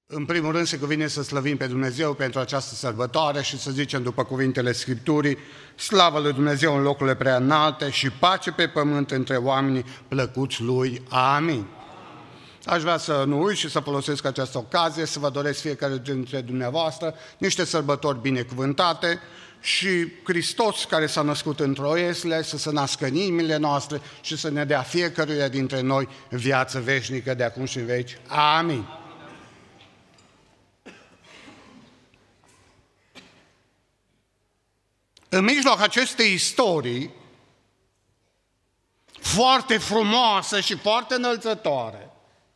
În primul rând se cuvine să slăvim pe Dumnezeu pentru această sărbătoare și să zicem după cuvintele Scripturii, slavă lui Dumnezeu în locurile prea înalte și pace pe pământ între oamenii plăcuți Lui. Amin. Aș vrea să nu uit și să folosesc această ocazie să vă doresc fiecare dintre dumneavoastră niște sărbători binecuvântate și Hristos care s-a născut într-o iesle să se nască în inimile noastre și să ne dea fiecăruia dintre noi viață veșnică de acum și în veci. Amin. În mijloc acestei istorii foarte frumoasă și foarte înălțătoare,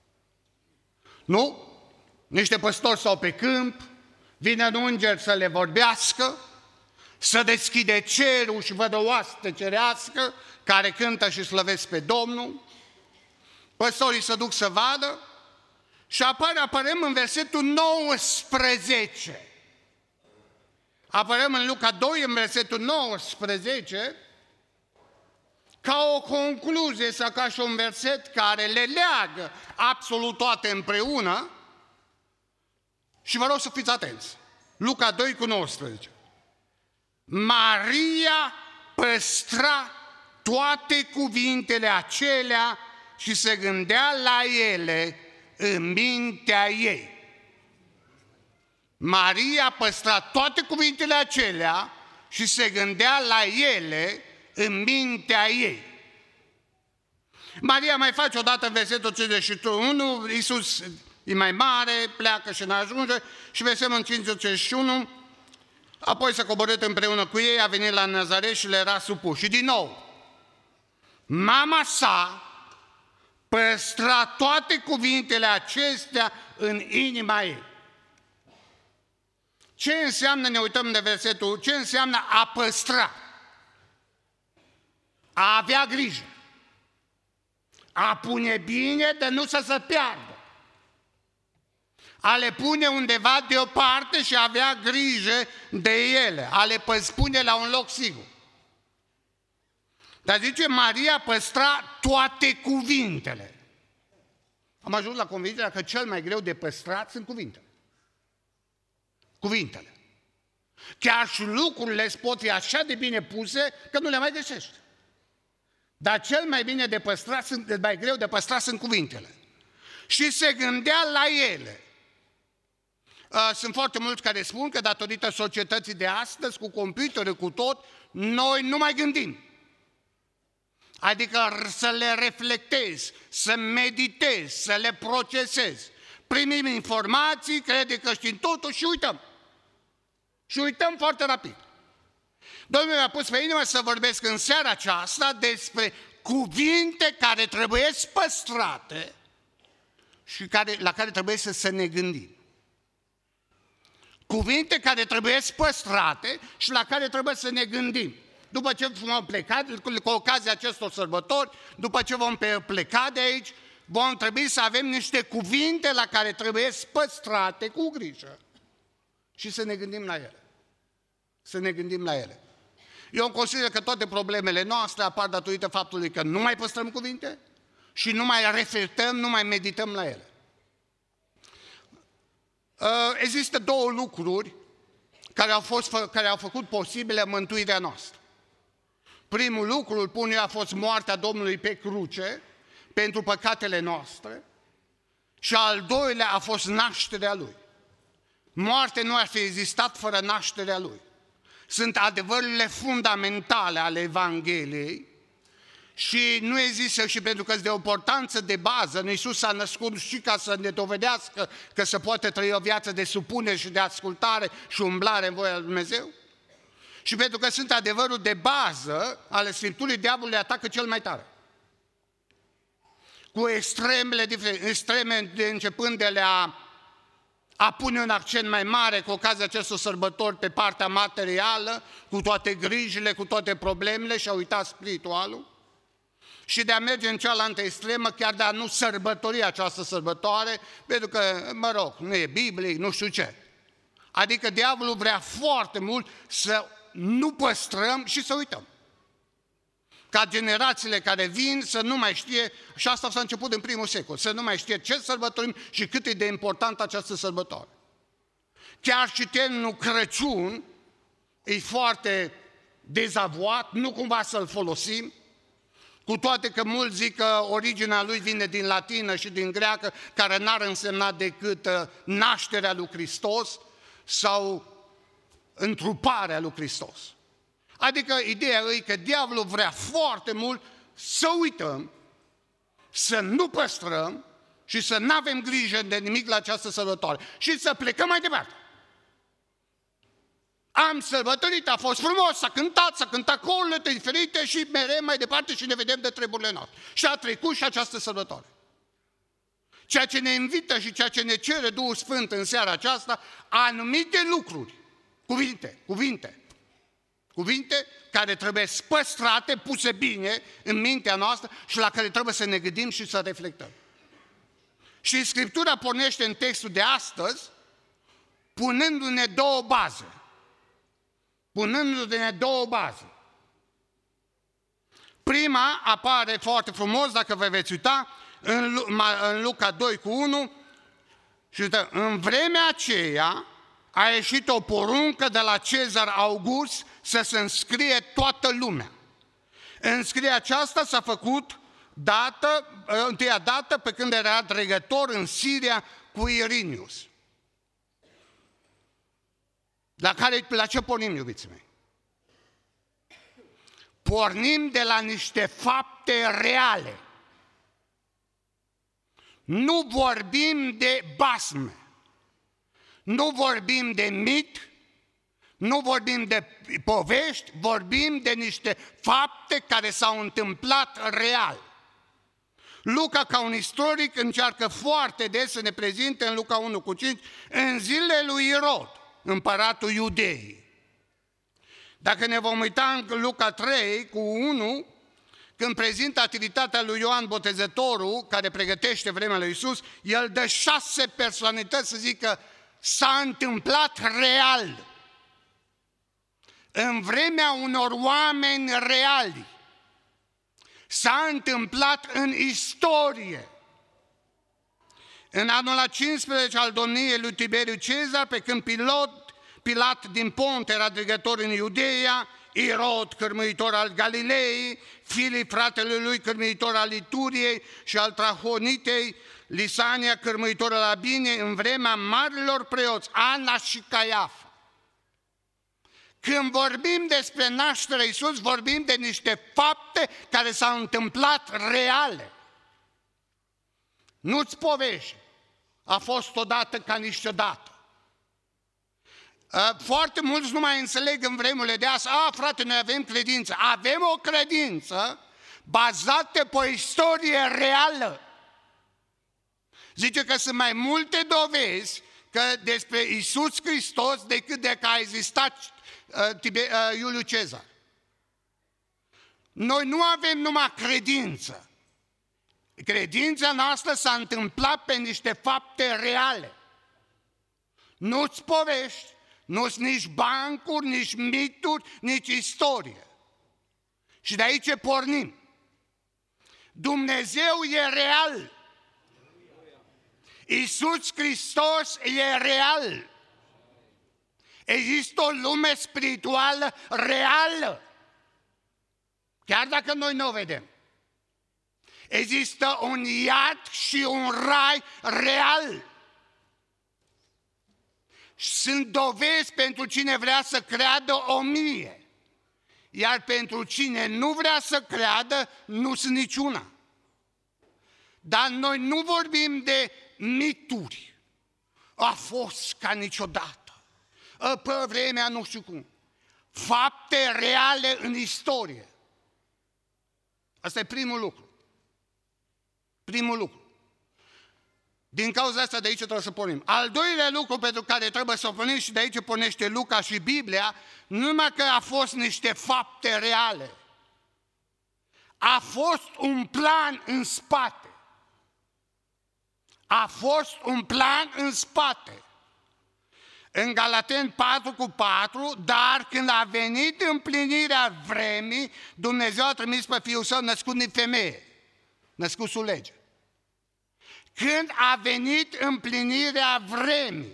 nu? Niște păstori stau pe câmp, vine un înger să le vorbească, să deschide cerul și văd o oaste cerească care cântă și slăvesc pe Domnul. Păstorii se duc să vadă și apărăm în versetul 19. Apărăm în Luca 2, în versetul 19, ca o concluzie sau ca și un verset care le leagă absolut toate împreună și vă rog să fiți atenți. Luca 2 cu 19. Maria păstra toate cuvintele acelea și se gândea la ele în mintea ei. Maria păstra toate cuvintele acelea și se gândea la ele în mintea ei. Maria mai face odată versetul 51, Iisus e mai mare, pleacă și n-ajunge, și versetul 51, apoi s-a coborât împreună cu ei, a venit la Nazaret și le era supus. Și din nou, mama sa păstra toate cuvintele acestea în inima ei. Ce înseamnă, ne uităm de versetul, ce înseamnă a păstra? A avea grijă. A pune bine de nu să se piardă. A le pune undeva deoparte și a avea grijă de ele. A le pune la un loc sigur. Dar zice, Maria păstra toate cuvintele. Am ajuns la convingerea că cel mai greu de păstrat sunt cuvintele. Cuvintele. Chiar și lucrurile îți pot fi așa de bine puse că nu le mai găsești. Dar cel mai bine de păstrat, mai greu de păstrat sunt cuvintele. Și se gândea la ele. Sunt foarte mulți care spun că datorită societății de astăzi, cu computere, cu tot, noi nu mai gândim. Adică să le reflectezi, să meditezi, să le procesezi. Primim informații, crede că știm totul și uităm. Și uităm foarte rapid. Domnul mi-a pus pe inimă să vorbesc în seara aceasta despre cuvinte care trebuie păstrate și la care trebuie să ne gândim. Cuvinte care trebuie păstrate și la care trebuie să ne gândim. După ce vom pleca, cu ocazia acestor sărbători, după ce vom pleca de aici, vom trebui să avem niște cuvinte la care trebuie păstrate cu grijă și să ne gândim la ele. Să ne gândim la ele. Eu consider că toate problemele noastre apar datorită faptului că nu mai păstrăm cuvinte și nu mai reflectăm, nu mai medităm la ele. Există două lucruri care au făcut posibile mântuirea noastră. Primul lucru, îl pun eu, a fost moartea Domnului pe cruce pentru păcatele noastre și al doilea a fost nașterea Lui. Moartea nu ar fi existat fără nașterea Lui. Sunt adevărurile fundamentale ale Evangheliei și nu există, și pentru că sunt de o importanță de bază, Iisus s-a născut și ca să ne dovedească că se poate trăi o viață de supunere și de ascultare și umblare în voia lui Dumnezeu. Și pentru că sunt adevărul de bază ale Scripturii, diavolul le atacă cel mai tare. Cu extreme de începând de a pune un accent mai mare cu ocazia acestor sărbători pe partea materială, cu toate grijile, cu toate problemele și a uitat spiritualul, și de a merge în cealaltă extremă, chiar de a nu sărbători această sărbătoare, pentru că, mă rog, nu e biblic, nu știu ce. Adică diavolul vrea foarte mult să nu păstrăm și să uităm. ca generațiile care vin să nu mai știe, și asta s-a început în primul secol, să nu mai știe ce sărbătorim și cât e de importantă această sărbătoare. Chiar și termenul Crăciun e foarte dezavuat, nu cumva să-l folosim, cu toate că mulți zic că originea lui vine din latină și din greacă, care n-ar însemna decât nașterea lui Hristos sau întruparea lui Hristos. Adică ideea e că diavolul vrea foarte mult să uităm, să nu păstrăm și să nu avem grijă de nimic la această sărbătoare și să plecăm mai departe. Am sărbătorit, a fost frumos, s-a cântat colete diferite și mereu mai departe și ne vedem de treburile noastre. Și a trecut și această sărbătoare. Ceea ce ne invită și ceea ce ne cere Duhul Sfânt în seara aceasta, anumite lucruri, cuvinte care trebuie păstrate, puse bine în mintea noastră și la care trebuie să ne gândim și să reflectăm. Și Scriptura pornește în textul de astăzi, punându-ne două baze. Prima apare foarte frumos, dacă vă veți uita, în Luca 2:1, și uite, în vremea aceea a ieșit o poruncă de la Cezar August să se înscrie toată lumea. Înscrierea aceasta s-a făcut întâia dată pe când era dregător în Siria cu Irinius. La ce pornim, iubiții mei? Pornim de la niște fapte reale. Nu vorbim de basme, nu vorbim de mit, nu vorbim de povești, vorbim de niște fapte care s-au întâmplat real. Luca, ca un istoric, încearcă foarte des să ne prezinte în Luca 1:5, în zilele lui Irod, împăratul Iudeii. Dacă ne vom uita în Luca 3:1, când prezintă activitatea lui Ioan Botezătorul, care pregătește vremea lui Iisus, el dă 6 personalități să zică s-a întâmplat real. În vremea unor oameni reali. S-a întâmplat în istorie. În anul a 15 al domniei lui Tiberiu Cezar, pe când Pilat din Pont era dregător în Iudeea, Irod, cârmuitor al Galilei, Filip, fratele lui, cârmuitor al Ituriei și al Trahonitei, Lisania, cârmuitor al Abinei, în vremea marilor preoți, Ana și Caiafa. Când vorbim despre nașterea Iisus, vorbim de niște fapte care s-au întâmplat reale. Nu-ți povești. A fost odată ca niciodată. Foarte mulți nu mai înțeleg în vremurile de azi, frate, noi avem credință. Avem o credință bazată pe o istorie reală. Zice că sunt mai multe dovezi despre Iisus Hristos decât de că a existat Iuliu Cezar. Noi nu avem numai credință. Credința noastră s-a întâmplat pe niște fapte reale. Nu-ți povești, nu-s nici bancuri, nici mituri, nici istorie. Și de aici pornim. Dumnezeu e real. Iisus Hristos e real. Există o lume spirituală reală. Chiar dacă noi nu o vedem. Există un iad și un rai real. Sunt dovezi pentru cine vrea să creadă 1000. Iar pentru cine nu vrea să creadă, nu sunt niciuna. Dar noi nu vorbim de mituri. A fost ca niciodată. Pe vremea nu știu cum. Fapte reale în istorie. Asta e primul lucru. Din cauza asta de aici trebuie să pornim. Al doilea lucru pentru care trebuie să pornim, și de aici pornește Luca și Biblia, nu numai că a fost niște fapte reale. A fost un plan în spate. În Galateni 4:4, dar când a venit împlinirea vremii, Dumnezeu a trimis pe Fiul Său născut din femeie, născut sub lege. Când a venit împlinirea vremii,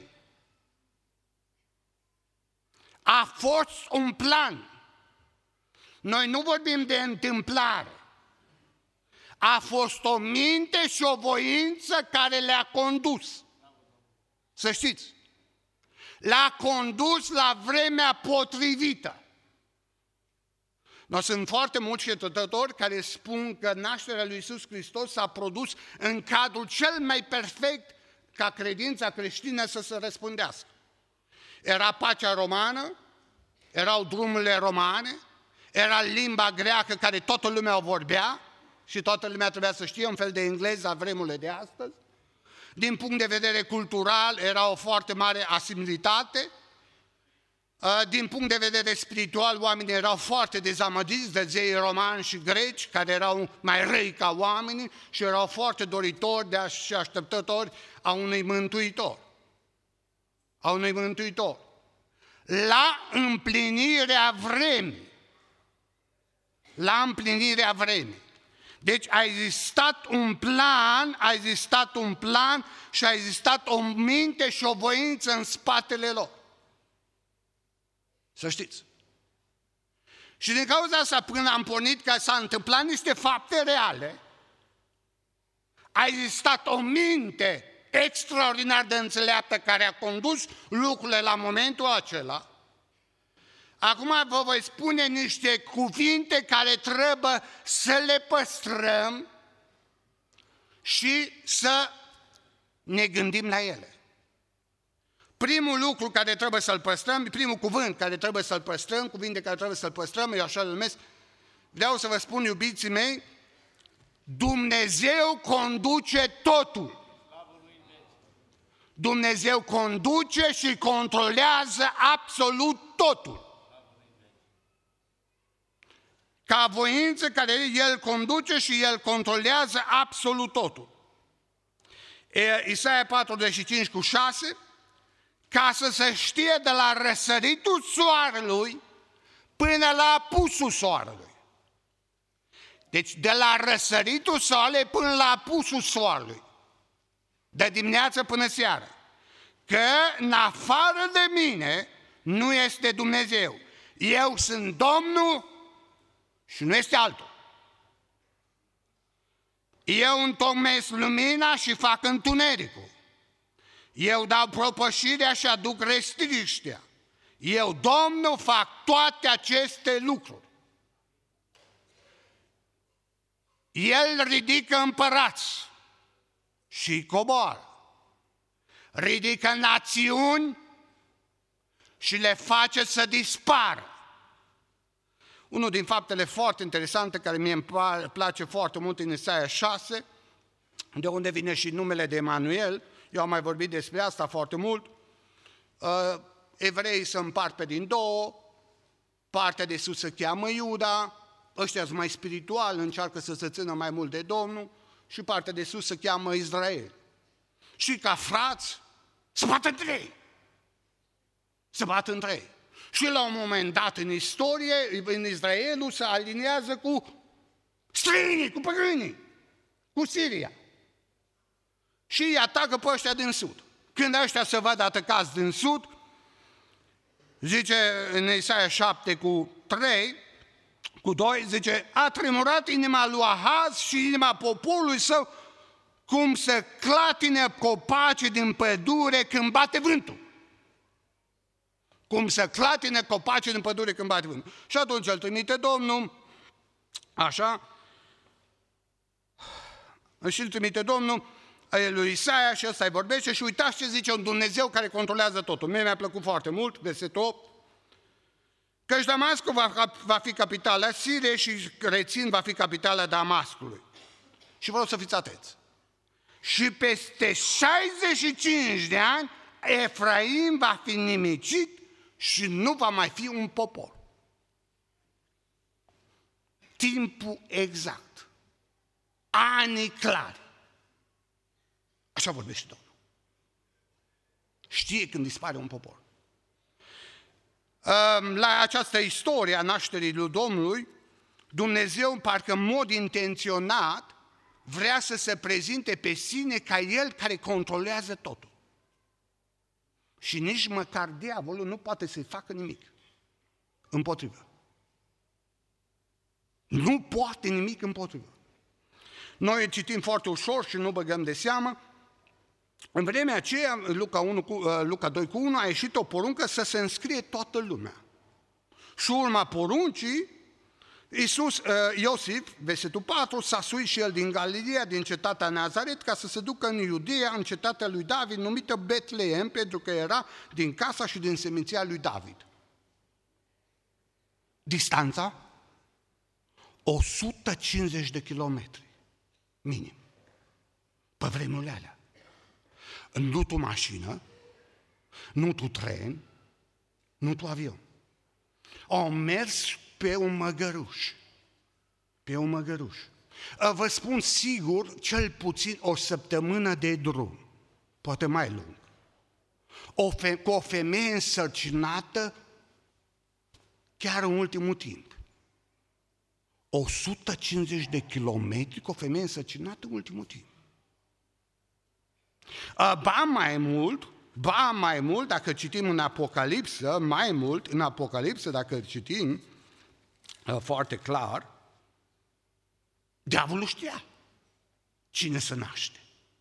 a fost un plan. Noi nu vorbim de întâmplare. A fost o minte și o voință care le-a condus. Să știți. L-a condus la vremea potrivită. Noi sunt foarte mulți cercetători care spun că nașterea lui Iisus Hristos s-a produs în cadrul cel mai perfect ca credința creștină să se răspândească. Era pacea romană, erau drumurile romane, era limba greacă care toată lumea o vorbea și toată lumea trebuia să știe, un fel de engleză a vremurile de astăzi. Din punct de vedere cultural era o foarte mare asimilitate. Din punct de vedere spiritual, oamenii erau foarte dezamăgiți de zeii romani și greci, care erau mai răi ca oamenii și erau foarte doritori și așteptători a unui mântuitor. A unui mântuitor. La împlinirea vremii. La împlinirea vremii. Deci a existat un plan și a existat o minte și o voință în spatele lor. Să știți. Și din cauza asta, până am pornit că s-a întâmplat niște fapte reale, a existat o minte extraordinar de înțeleaptă care a condus lucrurile la momentul acela. Acum vă voi spune niște cuvinte care trebuie să le păstrăm și să ne gândim la ele. Primul lucru care trebuie să-l păstrăm, primul cuvânt care trebuie să-l păstrăm, cuvinte care trebuie să-l păstrăm, eu așa îl numesc, vreau să vă spun, iubiții mei, Dumnezeu conduce totul. Dumnezeu conduce și controlează absolut totul. Ca voință care El conduce și El controlează absolut totul. Isaia 45:6, ca să se știe de la răsăritul soarelui până la apusul soarelui. Deci de la răsăritul soarelui până la apusul soarelui. De dimineață până seara. Că în afară de mine nu este Dumnezeu. Eu sunt Domnul și nu este altul. Eu întocmesc lumina și fac întunericul. Eu dau propășirea și aduc restriștea. Eu, Domnul, fac toate aceste lucruri. El ridică împărați și coboară. Ridică națiuni și le face să dispară. Unul din faptele foarte interesante care mie îmi place foarte mult în Isaia 6, de unde vine și numele de Emanuel, eu am mai vorbit despre asta foarte mult, evreii se împart pe din două, partea de sus se cheamă Iuda, ăștia sunt mai spirituali, încearcă să se țină mai mult de Domnul, și partea de sus se cheamă Israel. Și ca frați, se bat între ei. Se bat între ei. Și la un moment dat în istorie, în Israelul se aliniază cu străinii, cu păgânii, cu Siria. Și îi atacă pe ăștia din sud. Când ăștia se văd atacați din sud, zice în Isaia 7:3, zice, a tremurat inima lui Ahaz și inima poporului său, cum se clatine copacii din pădure când bate vântul. Cum se clatine copacii din pădure când bate vântul. Și atunci îl trimite Domnul, așa, și îl trimite Domnul lui Isaia și ăsta îi vorbește și uitați ce zice un Dumnezeu care controlează totul. Mie mi-a plăcut foarte mult, versetul 8, căci Damascul va fi capitala Siriei și Rețin va fi capitala Damascului. Și vreau să fiți atenți. Și peste 65 de ani, Efraim va fi nimicit și nu va mai fi un popor. Timpul exact. Anii clari. Așa vorbește Domnul. Știe când dispare un popor. la această istorie a nașterii lui Domnului, Dumnezeu, parcă în mod intenționat, vrea să se prezinte pe sine ca El care controlează totul. Și nici măcar diavolul nu poate să-i facă nimic împotrivă. Nu poate nimic împotrivă. Noi citim foarte ușor și nu băgăm de seamă. În vremea aceea, Luca 2:1, a ieșit o poruncă să se înscrie toată lumea. Și urma poruncii, Iosif, versetul 4, s-a suit și el din Galileea, din cetatea Nazaret, ca să se ducă în Iudeea, în cetatea lui David, numită Betleem, pentru că era din casa și din seminția lui David. Distanța? 150 de kilometri, minim, pe vremurile alea. Nu tu mașină, nu tu tren, nu tu avion. Au mers pe un măgăruș. Pe un măgăruș. Vă spun sigur, cel puțin o săptămână de drum, poate mai lung. Cu o femeie însărcinată chiar în ultimul timp. 150 de kilometri cu o femeie însărcinată în ultimul timp. Ba mai mult, dacă citim în Apocalipsă, în Apocalipsă, dacă citim foarte clar, diavolul știa cine se naște.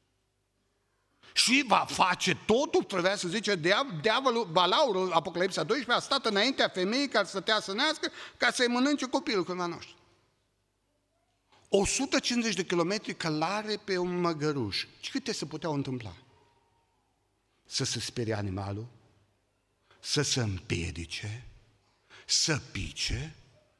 Și va face totul, trebuia să zice, diavolul, Balaurul, Apocalipsa 12, a stat înaintea femeii care stătea să nască, ca să-i mănânce copilul când va naște. 150 de kilometri călare pe un măgăruș. Și câte se puteau întâmpla? Să se sperie animalul, să se împiedice, să pice,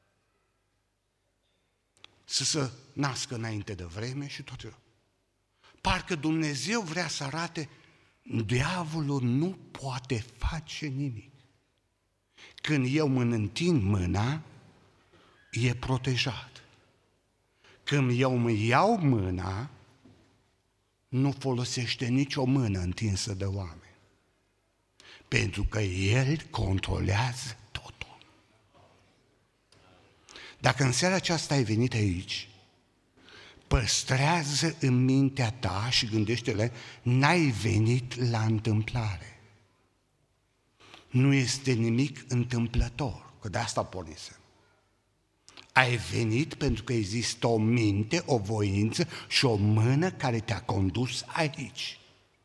să se nască înainte de vreme și tot. Parcă Dumnezeu vrea să arate, diavolul nu poate face nimic. Când eu mă întind mâna, e protejat. Când eu mă iau mâna, nu folosește nicio mână întinsă de oameni. Pentru că El controlează totul. Dacă în seara aceasta ai venit aici, păstrează în mintea ta și gândește-le, n-ai venit la întâmplare. Nu este nimic întâmplător, că de asta pornisem. Ai venit pentru că există o minte, o voință și o mână care te-a condus aici.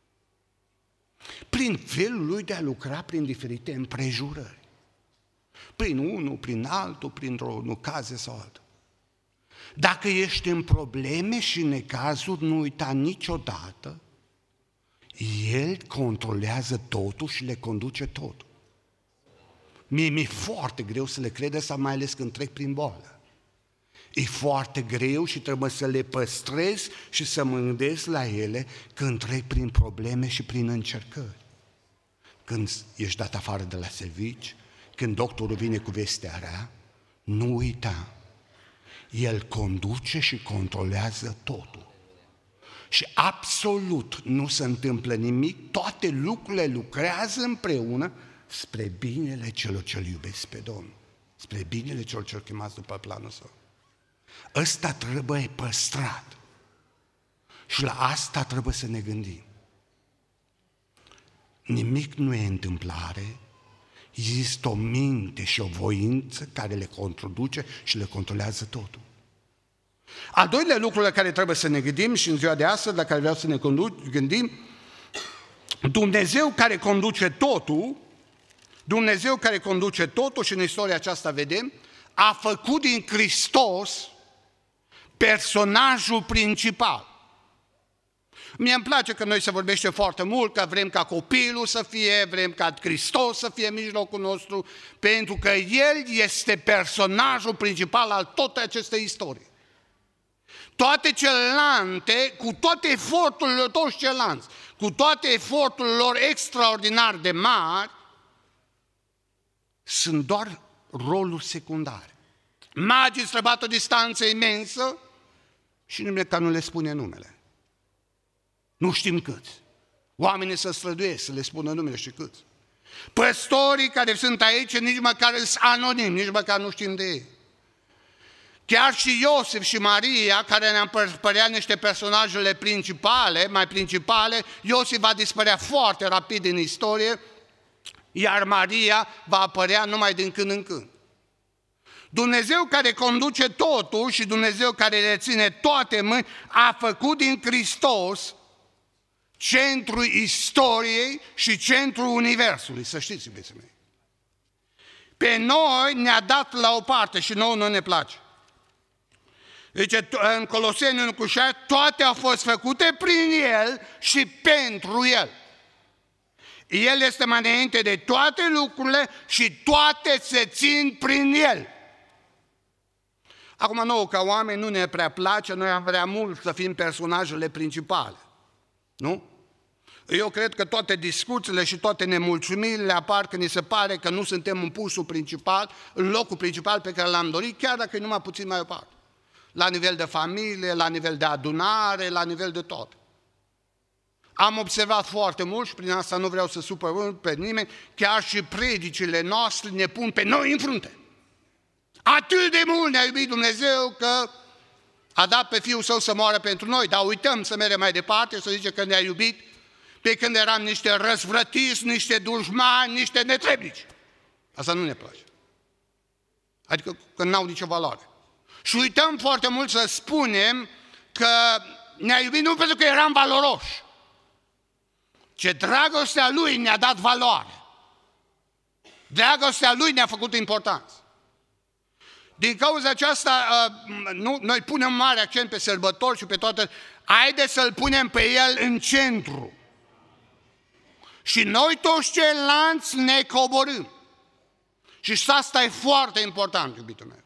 Prin felul lui de a lucra prin diferite împrejurări. Prin unul, prin altul, printr-o ocazie sau altă. Dacă ești în probleme și necazuri, nu uita niciodată, El controlează totul și le conduce totul. Mie mi-e foarte greu să le cred, sau mai ales când trec prin boală. E foarte greu și trebuie să le păstrez și să mă gândesc la ele când trec prin probleme și prin încercări. Când ești dat afară de la servici, când doctorul vine cu vestea rea, nu uita, El conduce și controlează totul. Și absolut nu se întâmplă nimic, toate lucrurile lucrează împreună spre binele celor ce-L iubesc pe Domnul, spre binele celor ce-L chemați după planul Său. Ăsta trebuie păstrat și la asta trebuie să ne gândim. Nimic nu e întâmplare, există o minte și o voință care le conduce și le controlează totul. Al doilea lucru la care trebuie să ne gândim și în ziua de astăzi, la care vreau să ne gândim, Dumnezeu care conduce totul, Dumnezeu care conduce totul, și în istoria aceasta vedem, a făcut din Hristos personajul principal. Mie îmi place că noi se vorbește foarte mult, că vrem ca copilul să fie, vrem ca Hristos să fie în mijlocul nostru, pentru că El este personajul principal al tot acestei istorii. Toate celelalte, cu toate eforturile toți ceilalți, cu toate eforturile lor extraordinar de mari, sunt doar roluri secundare. Magii străbat o distanță imensă și nimeni ca nu le spune numele. Nu știm câți. Oamenii se străduiesc să le spună numele și câți. Păstorii care sunt aici nici măcar sunt anonimi, nici măcar nu știm de ei. Chiar și Iosif și Maria, care ne-am părea niște personajele principale, mai principale, Iosif va dispărea foarte rapid din istorie, iar Maria va apărea numai din când în când. Dumnezeu care conduce totul și Dumnezeu care le ține toate mâini, a făcut din Hristos centrul istoriei și centrul universului, să știți, iubiții mei. Pe noi ne-a dat la o parte și nouă nu ne place. Deci în Coloseni 1:6, toate au fost făcute prin El și pentru El. El este mai înainte de toate lucrurile și toate se țin prin El. Acum nouă, ca oameni, nu ne prea place, noi am vrea mult să fim personajele principale. Nu? Eu cred că toate discuțiile și toate nemulțumirile apar că ni se pare că nu suntem în pusul principal, în locul principal pe care l-am dorit, chiar dacă e numai puțin mai aparte. La nivel de familie, la nivel de adunare, la nivel de tot. Am observat foarte mult și prin asta nu vreau să supăr pe nimeni, chiar și predicile noastre ne pun pe noi în frunte. Atât de mult ne-a iubit Dumnezeu că a dat pe Fiul Său să moară pentru noi, dar uităm să mergem mai departe, să zice că ne-a iubit pe când eram niște răzvrătiți, niște dușmani, niște netrebnici. Asta nu ne place. Adică că n-au nicio valoare. Și uităm foarte mult să spunem că ne-a iubit nu pentru că eram valoroși, ci dragostea Lui ne-a dat valoare. Dragostea Lui ne-a făcut importanță. Din cauza aceasta, noi punem mare accent pe sărbători și pe toate. Haideți să-L punem pe El în centru. Și noi toți ceilalți ne coborâm. Și asta e foarte important, iubitul meu.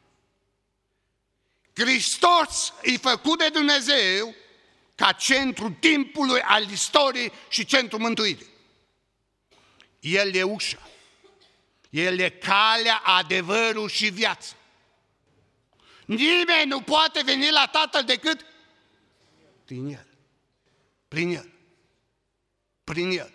Hristos e făcut de Dumnezeu ca centru timpului, al istoriei și centru mântuirii. El e ușa. El e calea, adevărul și viața. Nimeni nu poate veni la Tatăl decât prin El. Prin El. Prin El.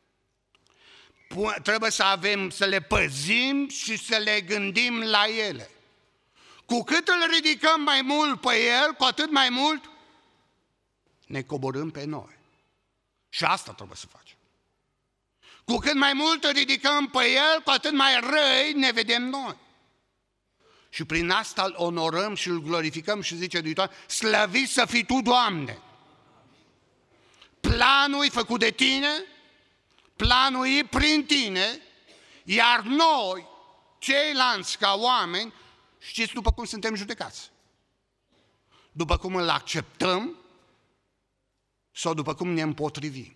Trebuie să le păzim și să le gândim la ele. Cu cât îl ridicăm mai mult pe El, cu atât mai mult ne coborâm pe noi. Și asta trebuie să facem. Cu cât mai mult îl ridicăm pe El, cu atât mai răi ne vedem noi. Și prin asta îl onorăm și îl glorificăm și zice Dumnezeu, slăvit să fii Tu, Doamne. Planul e făcut de Tine, planul e prin Tine, iar noi, ceilalți ca oameni, știți după cum suntem judecați? După cum îl acceptăm sau după cum ne împotrivim.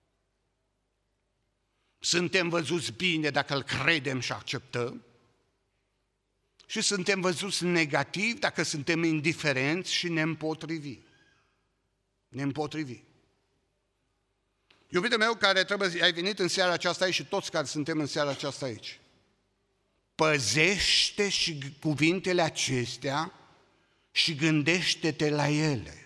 Suntem văzuți bine dacă îl credem și acceptăm și suntem văzuți negativ dacă suntem indiferenți și ne împotrivim. Ne împotrivim. Iubitul meu, care ai venit în seara aceasta aici și toți care suntem în seara aceasta aici, păzește și cuvintele acestea și gândește-te la ele.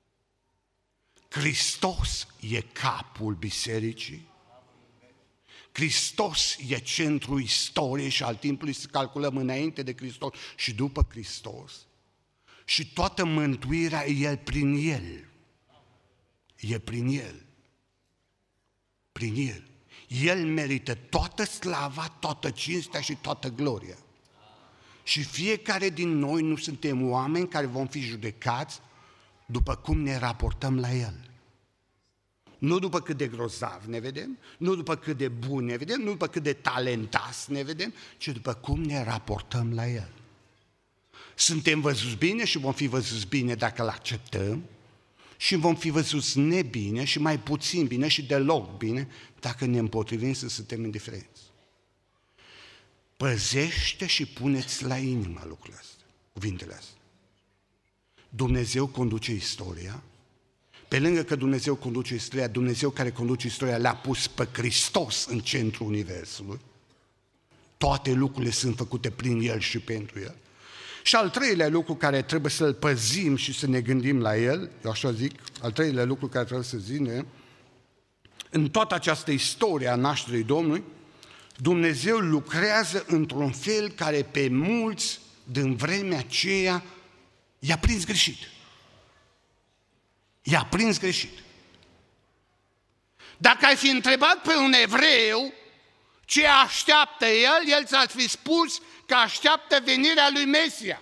Hristos e capul bisericii, Hristos e centrul istoriei și al timpului, să calculăm înainte de Hristos și după Hristos. Și toată mântuirea e prin El. E prin El. Prin El. El merită toată slava, toată cinstea și toată gloria. Și fiecare din noi nu suntem oameni care vom fi judecați după cum ne raportăm la El. Nu după cât de grozav ne vedem, nu după cât de bun ne vedem, nu după cât de talentați ne vedem, ci după cum ne raportăm la El. Suntem văzuți bine și vom fi văzuți bine dacă îl acceptăm și vom fi văzuți nebine și mai puțin bine și deloc bine dacă ne împotrivim să suntem indiferenți. Păzește și puneți la inimă lucrurile astea, cuvintele astea. Dumnezeu conduce istoria. Pe lângă că Dumnezeu conduce istoria, Dumnezeu care conduce istoria le-a pus pe Hristos în centrul universului. Toate lucrurile sunt făcute prin El și pentru El. Și al treilea lucru care trebuie să-l păzim și să ne gândim la El, eu așa zic, al treilea lucru care trebuie să zine, în toată această istorie a nașterii Domnului, Dumnezeu lucrează într-un fel care pe mulți din vremea aceea i-a prins greșit. I-a prins greșit. Dacă ai fi întrebat pe un evreu ce așteaptă el ți-ar fi spus că așteaptă venirea lui Mesia.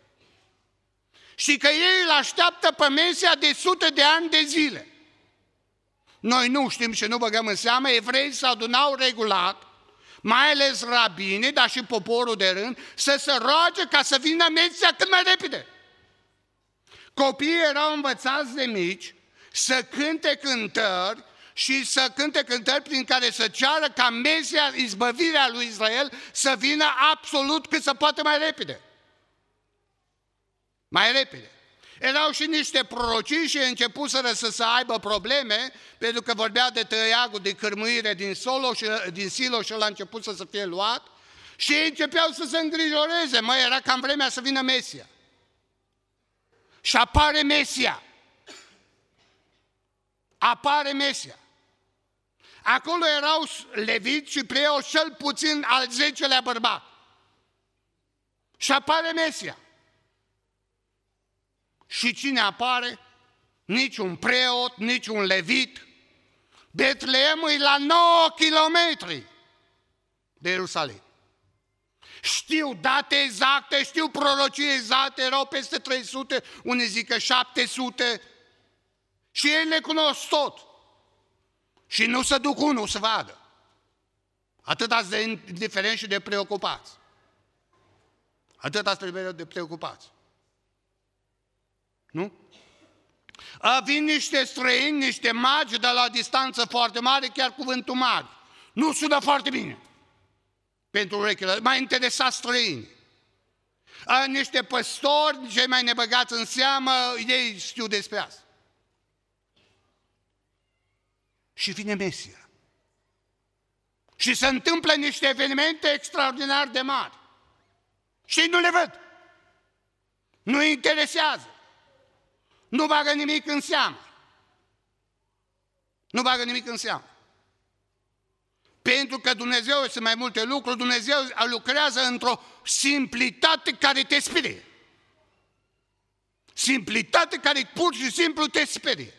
Și că ei îl așteaptă pe Mesia de sute de ani de zile. Noi nu știm și nu băgăm în seamă, evreii se adunau regulat, mai ales rabinii, dar și poporul de rând, să se roage ca să vină Mesia cât mai repede. Copiii erau învățați de mici să cânte cântări și să cânte cântări prin care să ceară ca Mesia, izbăvirea lui Israel, să vină absolut cât se poate mai repede. Mai repede. Erau și niște prorocii și începuseră să se aibă probleme, pentru că vorbea de tăiagul de cârmuire din Silo și ăla a început să fie luat și ei începeau să se îngrijoreze. Era cam vremea să vină Mesia. Și apare Mesia. Apare Mesia. Acolo erau leviți și preoți, cel puțin al 10-lea bărbat. Și apare Mesia. Și cine apare? Nici un preot, nici un levit. Betleemul e la 9 kilometri de Ierusalim. Știu date exacte, știu prorocii exacte, erau peste 300, unii zic că 700. Și ei le cunosc tot. Și nu se duc unul să vadă. Atât ați de indiferenți și de preocupați. Atât ați de preocupați. Nu? Vin niște străini, niște magi de la o distanță foarte mare, chiar cuvântul magi. Nu sună foarte bine pentru urechile, m-a interesat străini. Niște păstori, cei mai nebăgați în seamă, ei știu despre asta. Și vine Mesia. Și se întâmplă niște evenimente extraordinar de mari. Și ei nu le văd. Nu-i interesează. Nu bagă nimic în seamă. Nu bagă nimic în seamă. Pentru că Dumnezeu este mai multe lucruri, Dumnezeu lucrează într-o simplitate care te sperie. Simplitate care pur și simplu te sperie.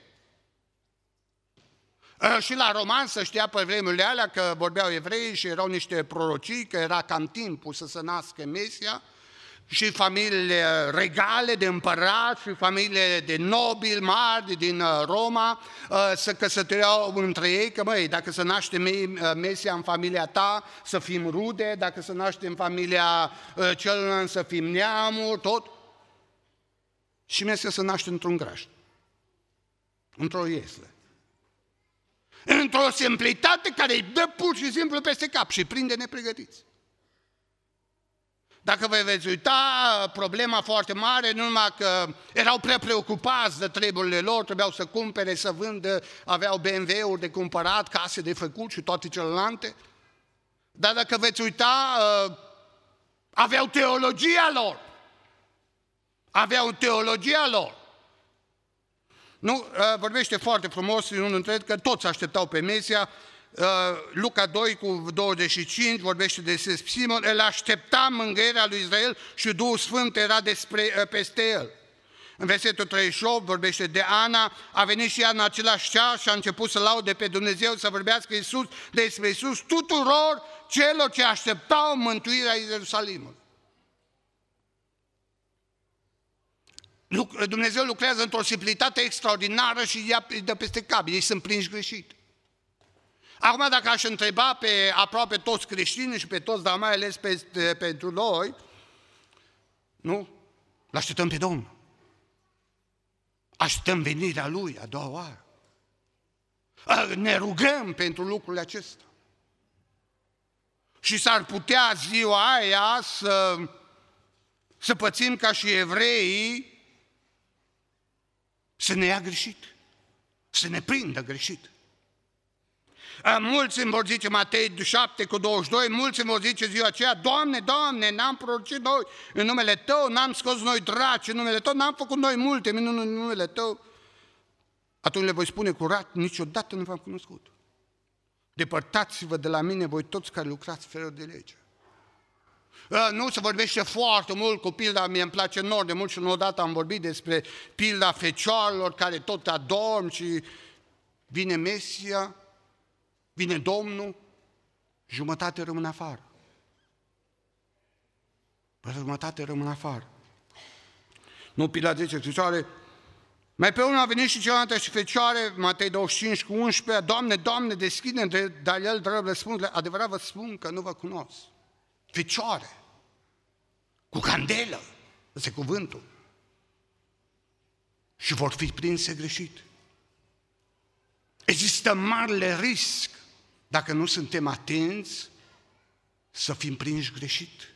Și la roman să știa pe vremurile alea că vorbeau evrei și erau niște prorocii, că era cam timpul să se nască Mesia, și familiile regale de împărați și familiile de nobili mari din Roma să căsătoreau între ei, că dacă se naște Mesia în familia ta, să fim rude, dacă se naște în familia celuilalt să fim neamuri, tot. Și Mesia se naște într-un grajd, într-o ieslă. Într-o simplitate care îi dă pur și simplu peste cap și prinde nepregătiți. Dacă vă veți uita, problema foarte mare, nu numai că erau prea preocupați de treburile lor, trebuiau să cumpere, să vândă, aveau BMW-uri de cumpărat, case de făcut și toate celelalte, dar dacă veți uita, aveau teologia lor. Aveau teologia lor. Nu, vorbește foarte frumos în unul dintre că toți așteptau pe Mesia. Luca 2 cu 25 vorbește de Simon, el aștepta mângâierea lui Israel și Duhul Sfânt era peste el. În versetul 38 vorbește de Ana, a venit și ea în același ceas și a început să laude pe Dumnezeu, să vorbească despre Iisus tuturor celor ce așteptau mântuirea Ierusalimului. Dumnezeu lucrează într-o simplitate extraordinară și ea îi dă peste cap, ei sunt prinși greșit. Acum, dacă aș întreba pe aproape toți creștinii și pe toți, dar mai ales pentru noi, nu? L-așteptăm pe Domnul. Așteptăm venirea Lui a doua oară. Ne rugăm pentru lucrurile acestea. Și s-ar putea ziua aia să pățim ca și evreii să ne ia greșit, să ne prindă greșit. Mulți îmi vor zice, Matei 7 cu 22, mulți îmi vor zice ziua aceea, Doamne, Doamne, n-am prorocit noi în numele Tău, n-am scos noi draci în numele Tău, n-am făcut noi multe minuni în numele Tău. Atunci le voi spune curat, niciodată nu v-am cunoscut. Depărtați-vă de la mine, voi toți care lucrați fără de lege. Nu se vorbește foarte mult cu pilda, mie îmi place enorm de mult și odată am vorbit despre pilda fecioarelor care tot adorm și vine Mesia, vine Domnul, jumătate rămân afară. Jumătate rămân afară. Nu, pilda zice, fecioare, mai pe urmă a venit și cealaltă și fecioare, Matei 25 cu 11, Doamne, Doamne, deschide, dar el drept răspuns, adevărat vă spun că nu vă cunosc. Fecioare, cu candelă, ăsta e cuvântul. Și vor fi prinse greșit. Există marele risc, dacă nu suntem atenți, să fim prinși greșit.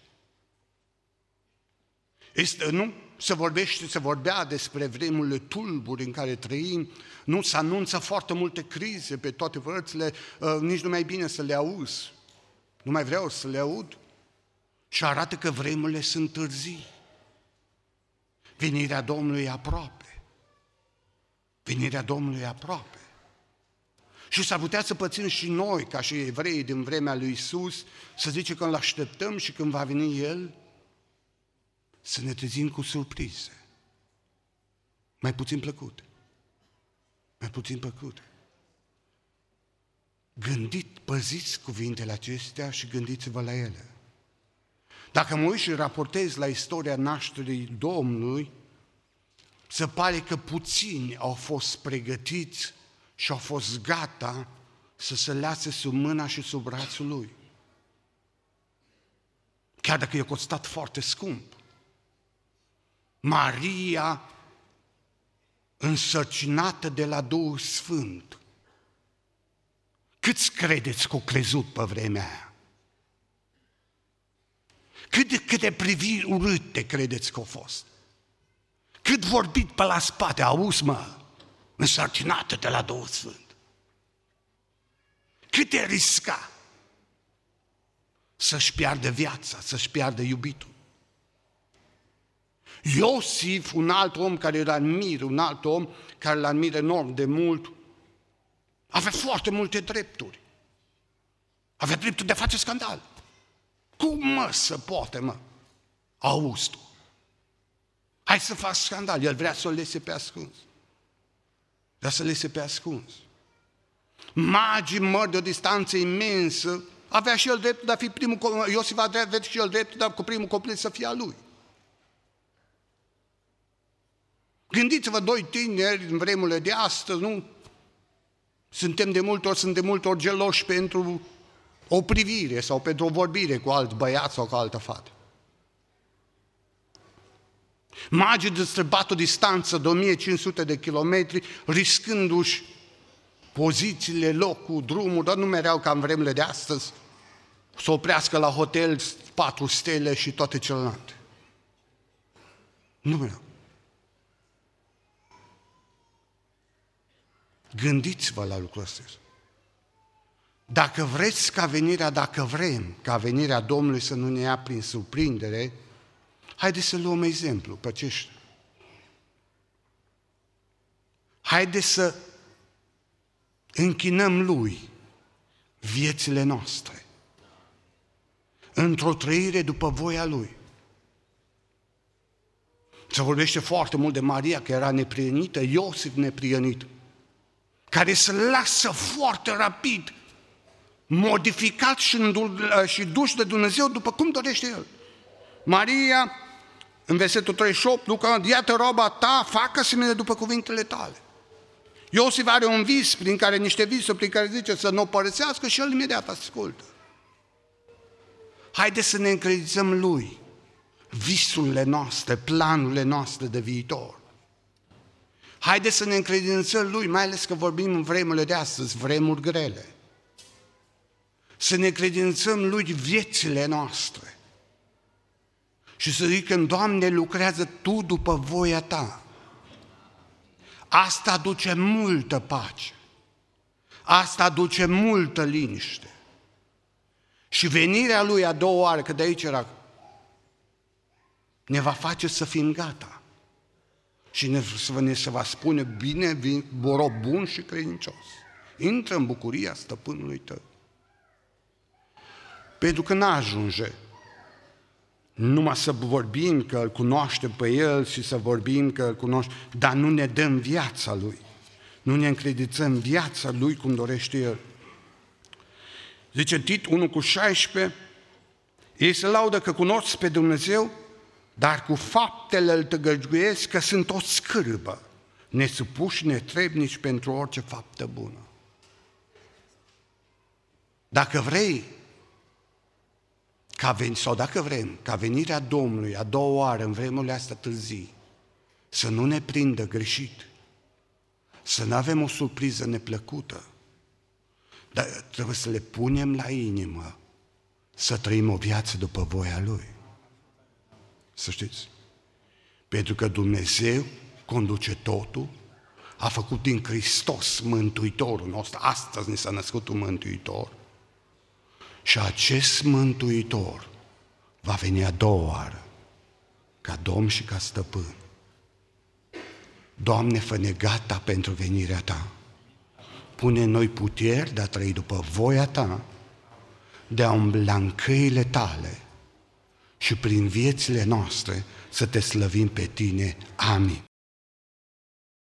Se vorbea despre vremurile tulburi în care trăim, nu se anunță foarte multe crize pe toate părțile, nici nu mai bine să le auzi. Nu mai vreau să le aud. Și arată că vremurile sunt târzii. Venirea Domnului e aproape. Venirea Domnului e aproape. Și s-ar putea să pățim și noi, ca și evreii din vremea lui Iisus, să zice că îl așteptăm și când va veni El, să ne trezim cu surprize. Mai puțin plăcute. Mai puțin plăcute. Păziți cuvintele acestea și gândiți-vă la ele. Dacă mă uit și raportez la istoria nașterii Domnului, se pare că puțini au fost pregătiți și au fost gata să se lase sub mâna și sub brațul Lui. Chiar dacă i-a costat foarte scump. Maria, însărcinată de la Duhul Sfânt. Câți credeți că au crezut pe vremea aia? Câte priviri urâte credeți că au fost? Cât vorbit pe la spate, auzi mă, însărcinată de la Duhul Sfânt. Cât e risca să-și piardă viața, să-și piardă iubitul. Iosif, un alt om care îl admir, un alt om care îl admir enorm de mult, avea foarte multe drepturi. Avea dreptul de a face scandal. Cum mă se poate, mă? Auzi tu. Hai să faci scandal. El vrea să o lese pe ascuns. Vrea să lese pe ascuns. Magii mări de o distanță imensă, avea și el dreptul de a fi primul, Iosif avea și el dreptul de a cu primul copil să fie al lui. Gândiți-vă, doi tineri în vremurile de astăzi, nu? Sunt de multe ori geloși pentru o privire sau pentru o vorbire cu alt băiat sau cu altă fată. Magii de străbat o distanță de 1500 de kilometri, riscându-și pozițiile, locul, drumul, dar nu mereau ca în vremurile de astăzi, să oprească la hotel 4 stele și toate celelalte. Nu mereau. Gândiți-vă la lucrul ăsta. Dacă vrem ca venirea Domnului să nu ne ia prin surprindere, haideți să luăm exemplu pe aceștia. Haideți să închinăm Lui viețile noastre într-o trăire după voia Lui. Se vorbește foarte mult de Maria, că era neprienită, Iosif neprienit, care se lasă foarte rapid modificat și dus de Dumnezeu după cum dorește El. Maria, în versetul 38, Luca, iată roba ta, facă-se-mi după cuvintele tale. Iosif are un vis niște visuri prin care zice să nu o părăsească și el imediat ascultă. Haideți să ne încredințăm Lui visurile noastre, planurile noastre de viitor. Haideți să ne încredințăm Lui, mai ales că vorbim în vremurile de astăzi, vremuri grele. Să ne încredințăm Lui viețile noastre. Și să zicem, Doamne, lucrează Tu după voia Ta. Asta aduce multă pace. Asta aduce multă liniște. Și venirea Lui a doua oară, că de aici era, ne va face să fim gata. Și se va spune, bine, rob bun și credincios. Intră în bucuria stăpânului tău. Pentru că n-ajunge numai să vorbim că îl cunoaștem pe El și să vorbim că îl cunoaștem, dar nu ne dăm viața Lui. Nu ne încredințăm viața Lui cum dorește El. Zice Tit 1:16, ei se laudă că cunosc pe Dumnezeu, dar cu faptele îl tăgăduiesc că sunt o scârbă, nesupuși, netrebnici pentru orice faptă bună. Dacă vrei, dacă vrem ca venirea Domnului a doua oară în vremurile astea târzii să nu ne prindă greșit, să nu avem o surpriză neplăcută, dar trebuie să le punem la inimă să trăim o viață după voia Lui. Să știți. Pentru că Dumnezeu conduce totul, a făcut din Hristos Mântuitorul nostru. Astăzi ne s-a născut un Mântuitor. Și acest Mântuitor va veni a doua oară, ca Domn și ca Stăpân. Doamne, fă-ne gata pentru venirea Ta. Pune în noi puteri de a trăi după voia Ta, de a umbla în căile Tale și prin viețile noastre să Te slăvim pe Tine. Amin.